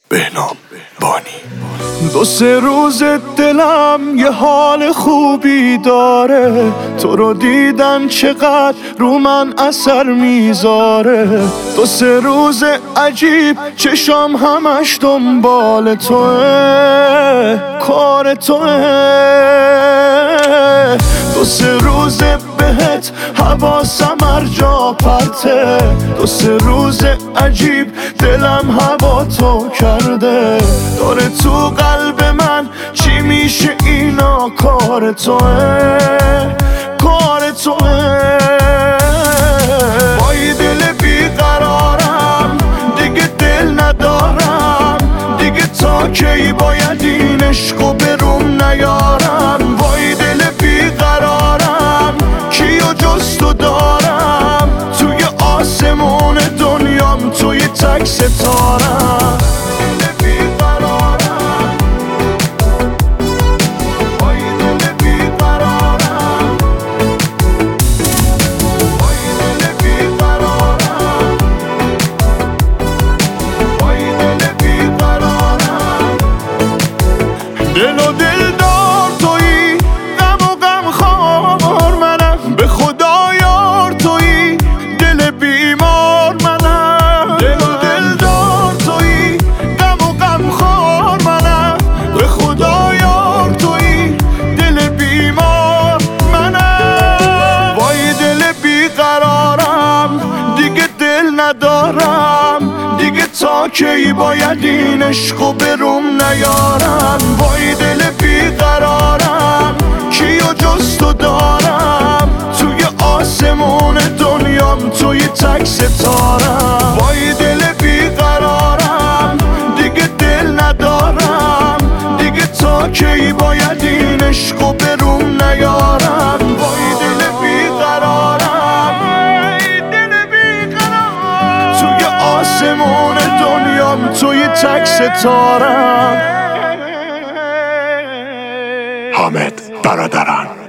بهنام بانی. دو سه روز دلم یه حال خوبی داره، تو رو دیدن چقدر رو من اثر میذاره. دو سه روز عجیب چشام همش دنبال توه، کار توه. دو سه روز بهت حواسم هر جا پرته، دو سه روز عجیب دلم هوا تو کرده. داره تو قلب من چی میشه اینا، کار توه، کار توه. با این دل بیقرارم دیگه دل ندارم، دیگه تا کی باید این عشقو بروم نیارم. با این دل بیقرارم کیو جز تو دارم، توی آسمون دنیام توی تک ستارم. دل و دل دار تویی، غم و غم خوار منم، به خدا یار تویی، دل بیمار منم. دل و دل دار تویی، غم و غم خوار منم، به خدا یار تویی، دل بیمار منم. وای دل بیقرارم دیگه دل ندارم، دیگه تا کی باید این عشقو بروم نیارم. وای دل بیقرارم کیو جز تو دارم، توی آسمون دنیام توی تک ستارم. وای دل بیقرارم دیگه دل ندارم، دیگه تا کی باید این عشقو بروم نیارم. وای دل بیقرارم، دل بیقرارم، توی آسمون دنیام توی تک ستارم. حامد برادران.